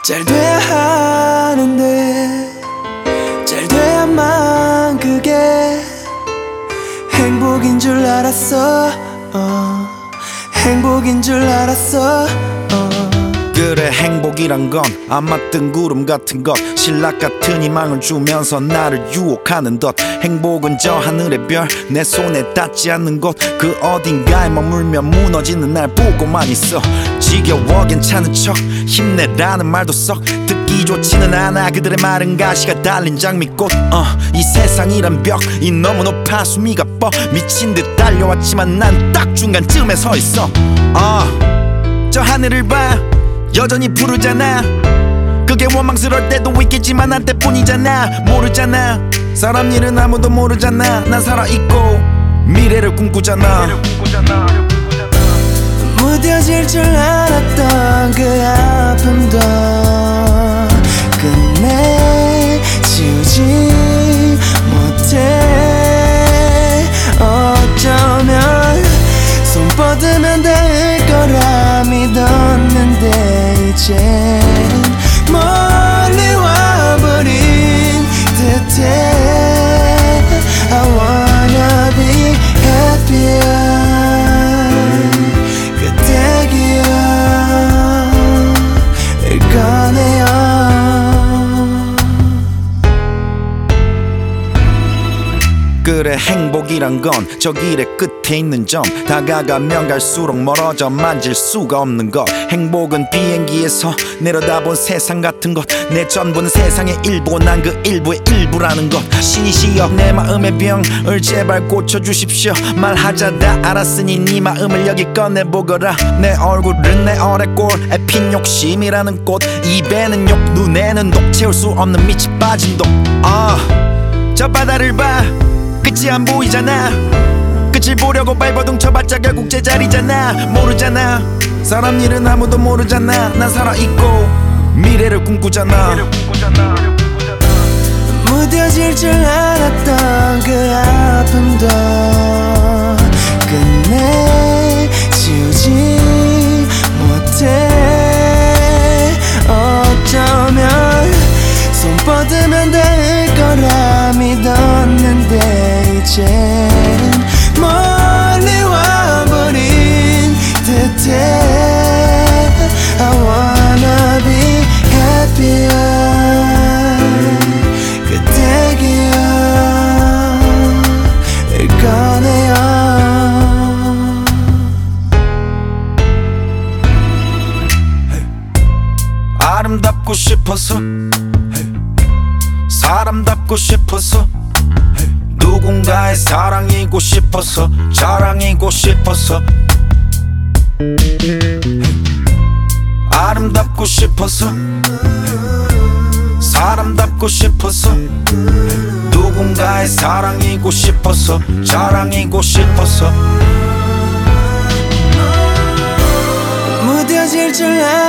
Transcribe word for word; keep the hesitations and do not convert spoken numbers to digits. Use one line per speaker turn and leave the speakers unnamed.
잘 돼야 하는데 잘 돼야만 그게 행복인 줄 알았어. 어, 행복인 줄 알았어. 어.
그래 행복이란 건 안 맞던 구름 같은 것, 신락 같은 희망을 주면서 나를 유혹하는 것. 행복은 저 하늘의 별, 내 손에 닿지 않는 곳, 그 어딘가에 머물며 무너지는 날 보고만 있어. 지겨워 괜찮은 척 힘내라는 말도 썩 듣기 좋지는 않아. 그들의 말은 가시가 달린 장미꽃. 어, 이 세상이란 벽이 너무 높아 숨이가 뻐 미친 듯 달려왔지만 난 딱 중간쯤에 서 있어. 어, 저 하늘을 봐 여전히 푸르잖아. 그게 원망스러울 때도 있겠지만 한 때뿐이잖아. 모르잖아 사람 일은 아무도 모르잖아. 난 살아있고 미래를 꿈꾸잖아.
무뎌질 줄 알았던 그 아픔도 끝내 지우지 못해. 어쩌면 손 뻗으면 될 거라 믿었는데 이젠 멀리 와버린 듯해. I wanna be happier. 그때 기억을 꺼내요.
그래 행복이란 건 저 길의 끝에 있는 점, 다가가면 갈수록 멀어져 만질 수가 없는 것. 행복은 비행기에서 내려다본 세상 같은 것, 내 전부는 세상의 일부, 난 그 일부의 일부라는 것. 신이시여 내 마음의 병을 제발 고쳐주십시오. 말하자 다 알았으니 네 마음을 여기 꺼내보거라. 내 얼굴은 내 어레골에 핀 욕심이라는 꽃, 입에는 욕 눈에는 독, 채울 수 없는 밑이 빠진 독. 아, 저 바다를 봐 끝이 안 보이잖아. 끝을 보려고 발버둥 쳐봤자 결국 제자리잖아. 모르잖아 사람 일은 아무도 모르잖아. 난 살아있고 미래를 꿈꾸잖아.
무뎌질 줄 알았던 그 아픔도 끝내 지우지 못해. 어쩌면 손 뻗으면 될 거라 믿었는데 이젠 멀리 와버린 듯해. I wanna be happier. 그때 기억을 꺼내요.
아름답고 싶어서 사람답고 싶어서 누군가의 사랑이고 싶어서 자랑이고 싶어서 아름답고 싶어서 사람답고 싶어서 누군가의 사랑이고 싶어서 자랑이고 싶어서
무뎌질 줄 알았던